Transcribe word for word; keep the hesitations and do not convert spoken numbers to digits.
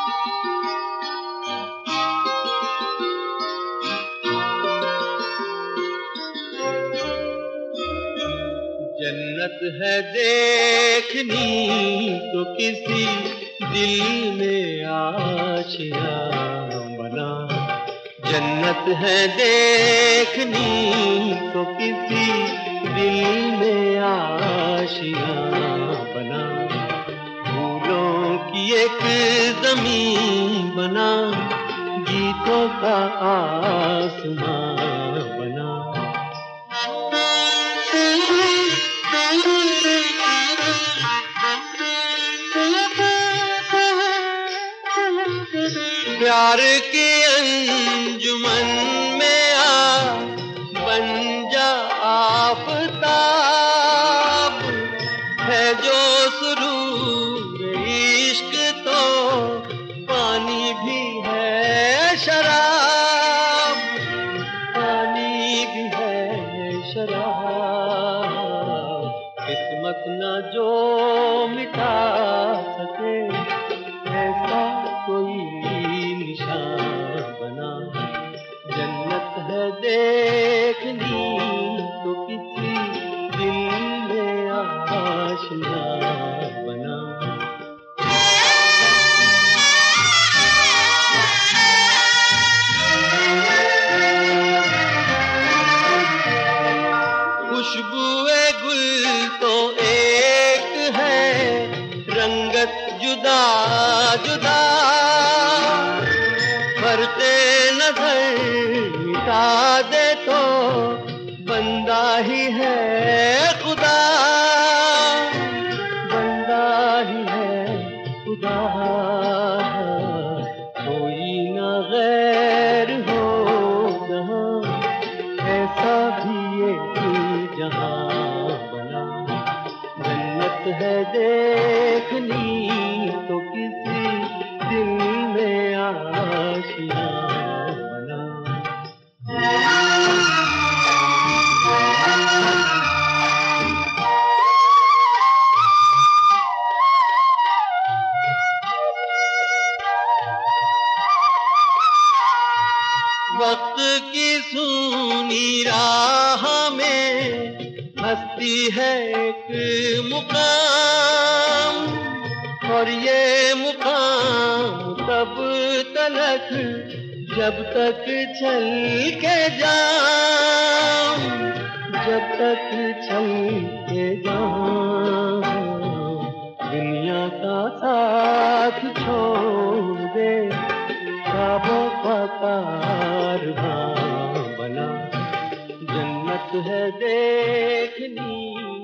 जन्नत है देखनी तो किसी दिल में आशियां बना। जन्नत है देखनी तो किसी दिल में आशियां बना। फूलों की एक ज़मीन बना, गीतों का आसमां बना। प्यार के अंजुमन में आ बन जा आफताब, है जो सुरूर इश्क तो पानी भी है शराब, पानी भी है शराब। किस्मत न जो मिटा सके ऐसा कोई निशान बना। जन्नत है देखनी तो किसी दिल में आशियां बना। खुशबुए गुल तो एक है, रंगत जुदा जुदा। करते नजर मिटा दे तो बंदा ही है खुदा, बंदा ही है खुदा। कोई न गैर हो जहां, ऐसा भी एक जहां बना। जन्नत है देखनी तो किसी दिल में आशियां बना। वक्त की सूनी राह में हस्ती है एक मुकाम, और ये मुकाम तब तलक जब तक चल के जाऊं, जब तक चल के जाऊं। दुनिया का साथ छोड़ दे, ख्वाबों का कारवां बना। जन्नत है देखनी